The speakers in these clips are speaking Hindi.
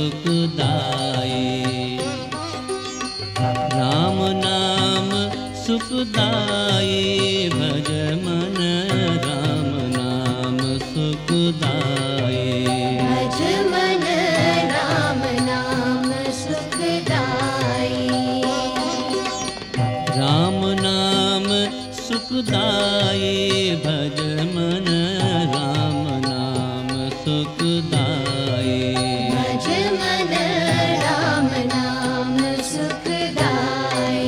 सुखदाई। राम नाम सुखदाई, भज मन राम नाम सुखदाई। भज मन राम नाम सुखदाई। राम नाम सुखदाई, भज मन राम नाम सुखदाई। भज मन राम नाम सुखदाई।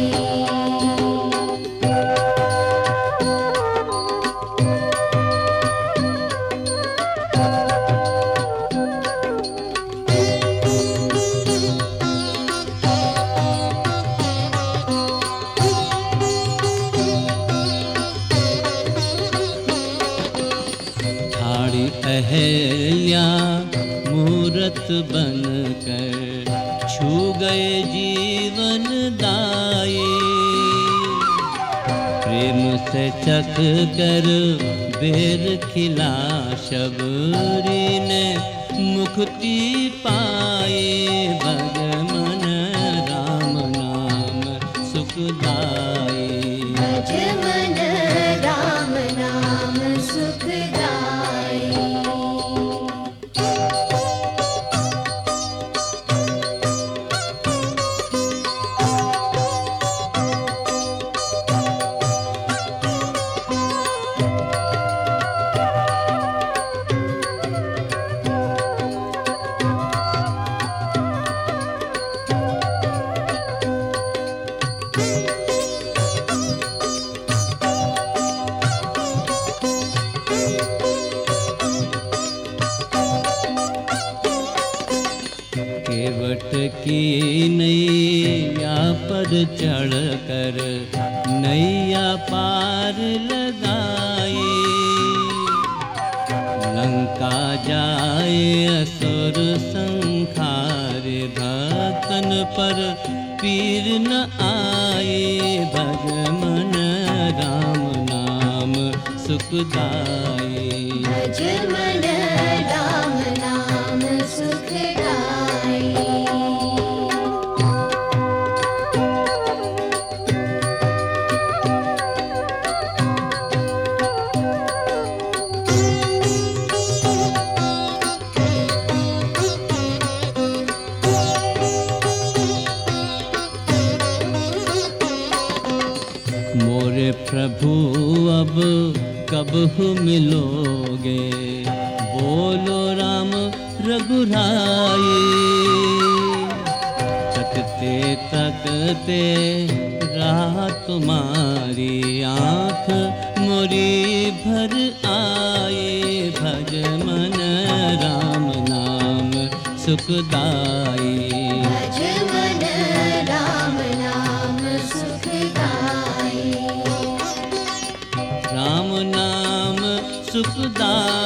ठाड़ी अहल्या मूरत बनकर, छू गए जीवन दाई। प्रेम से चख कर बेर खिला, शबरी ने मुक्ति पाई। भज मन राम नाम सुखदाई। भज मन राम नाम सुखदाई। केवट की नैया पर चढ़ कर, नैया पार लगाई। लंका जाए असुर संखारे, भक्तन पर पीर न आए। भज मन राम नाम सुखदाई। भज मन राम नाम सुखदाई। मोरे प्रभु अब कब मिलोगे, बोलो राम रघुराई। तकते तकते राह तुम्हारी, आँख मोरी भर आए। भज मन राम नाम सुखदाई। भज मन राम नाम सुखदाई। राम नाम सुखदाई।